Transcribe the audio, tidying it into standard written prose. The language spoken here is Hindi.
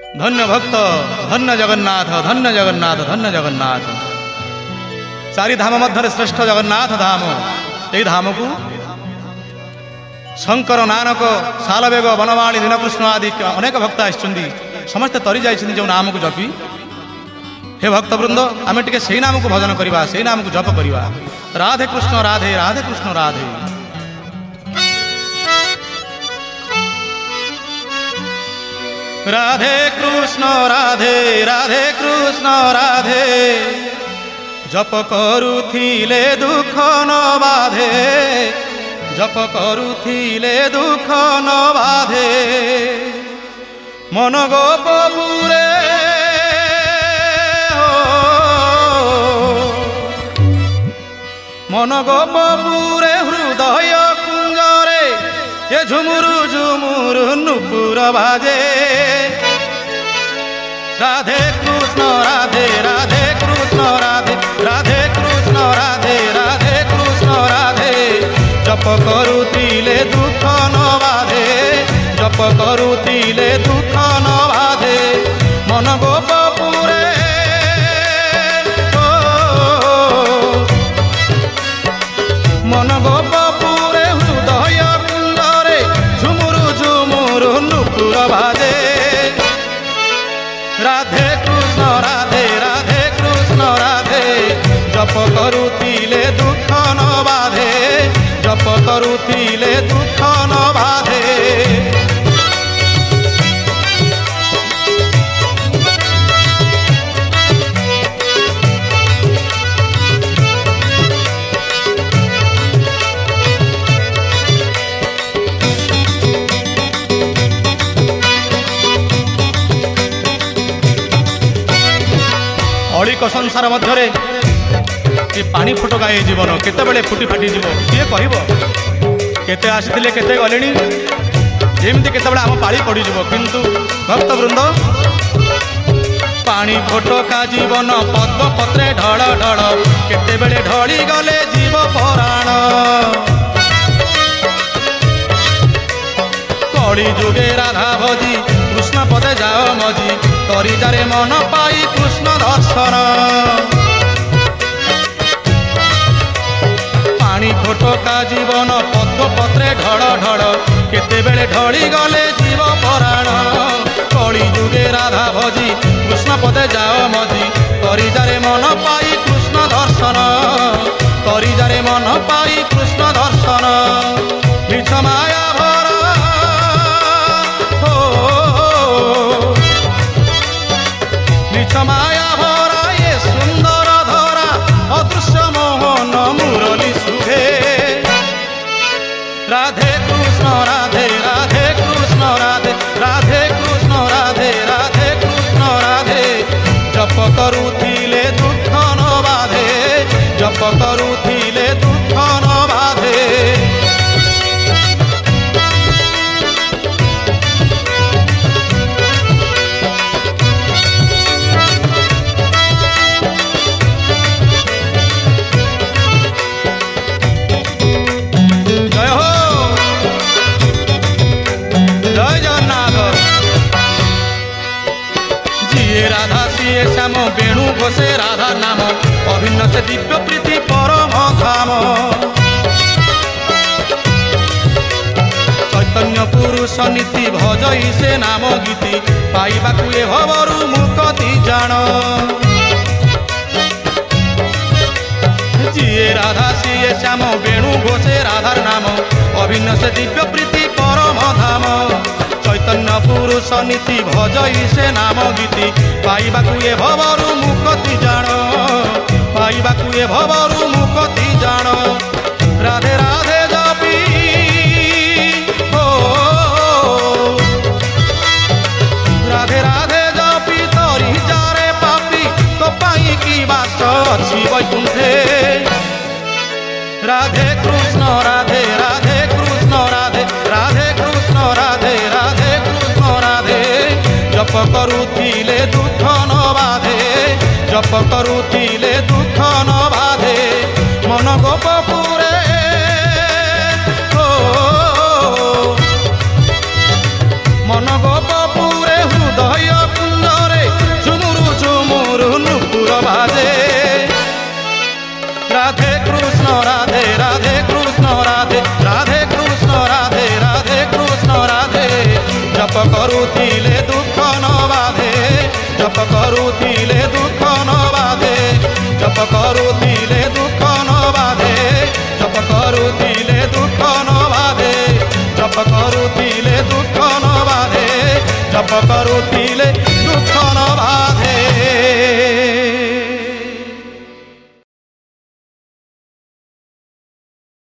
धन्य भक्त धन्य जगन्नाथ धन्य जगन्नाथ धन्य जगन्नाथ। चारि धाम मध्य श्रेष्ठ जगन्नाथ धाम। यही धाम को शंकर नानक सालवेग बनवाणी दीनकृष्ण आदि अनेक भक्त आसछन्ति समस्ते तरी जाइछन्ति जो नाम को जपी। हे भक्तवृंद आमे टिके सेही नाम को भजन करिबा सेही नाम को जप करिबा। राधे कृष्ण राधे राधे कृष्ण राधे। राधे कृष्ण राधे राधे कृष्ण राधे जप करुथिले दुख न बाधे जप करुथिले दुख न बाधे मन गोपपुरे मन गोपपुरे हृदय कुंजरे ये झुमुरु झुमुरु नुपुर बाजे। राधे कृष्ण राधे राधे कृष्ण राधे राधे कृष्ण राधे राधे कृष्ण राधे जप करुथिले दुख न बाधे जप करुथिले दुख न बाधे मन गोपपुरे मन गोपपुरे हृदय कुंजरे झुमुरु झुमुरु नुपुर बाजे। राधे कृष्ण राधे राधे कृष्ण राधे जप करुथिले दुख न बाधे जप करुथिले दुख न बाधे। अलिक संसार मध्य पानी फुटका ये जीवन केतेबेले फुटी फाटी जीव किए कहब केते आसीथिले केते गलेनी जेमती केतेबेले आम पाली पड़ी जीव किंतु भक्तवृंद पानी फुटका जीवन पद्म पत्रे ढळ ढळ केतेबेले ढली गले जीव पराण कली जुगे राधा भजी कृष्ण पदे जाओ मजी तरी जारे मन पाई कृष्ण दर्शन पानी फोटका जीवन पद्म पत्रे ढळ ढळ केतेबेले ढली गले जीव पराण कली जुगे राधा भजी कृष्ण पदे जाओ मजी तरी जारे मन पाई कृष्ण दर्शन तरी जारे मन पाई कृष्ण दर्शन मिछ माया माया भरा ये सुंदर धरा अदृश्य मोहन मुरली सुहे। राधे कृष्ण राधे राधे कृष्ण राधे राधे कृष्ण राधे राधे कृष्ण राधे जप करुथिले दुख न बाधे जप करुथिले दुख न बाधे। राधा सिए श्याम वेणु घोषे राधा नाम अभिन्न से दिव्य प्रीति परम धाम चैतन्य पुरुष नीति भजई से नाम गीति पाइबाकु ए भवरु मुक्ति जान। जिए राधा सिए श्याम वेणु घोषे राधार नाम अभिन्न से दिव्य प्रीति परम धाम चैतन्य पुरुष नीति भजई से नाम गीति पाइबाकु ए भवरु मुक्ति जान पाइबाकु ए भवरु मुक्ति जान। राधे राधे जपी हो राधे राधे जपी तरी जारे पापी तो पाई की बास अछि वैकुंठे। राधे कृष्ण राधे राधे कृष्ण राधे राधे कृष्ण राधे राधे कृष्ण राधे जप करुथिले दुख न बाधे जप करुथिले दुख न बाधे मन गोपपुरे मन गोपपुरे हृदय ରାଧେ ରାଧେ କୃଷ୍ଣ ରାଧେ ରାଧେ କୃଷ୍ଣ ରାଧେ ରାଧେ କୃଷ୍ଣ ରାଧେ ଜପ କରୁଥିଲେ ଦୁଃଖ ନ ବାଧେ ଜପ କରୁଥିଲେ ଦୁଃଖ ନ ବାଧେ ଜପ କରୁଥିଲେ ଦୁଃଖ ନ ବାଧେ ଜପ କରୁଥିଲେ ଦୁଃଖ ନ ବାଧେ ଜପ କରୁଥିଲେ ଦୁଃଖ ନ ବାଧେ ଜପ କରୁଥିଲେ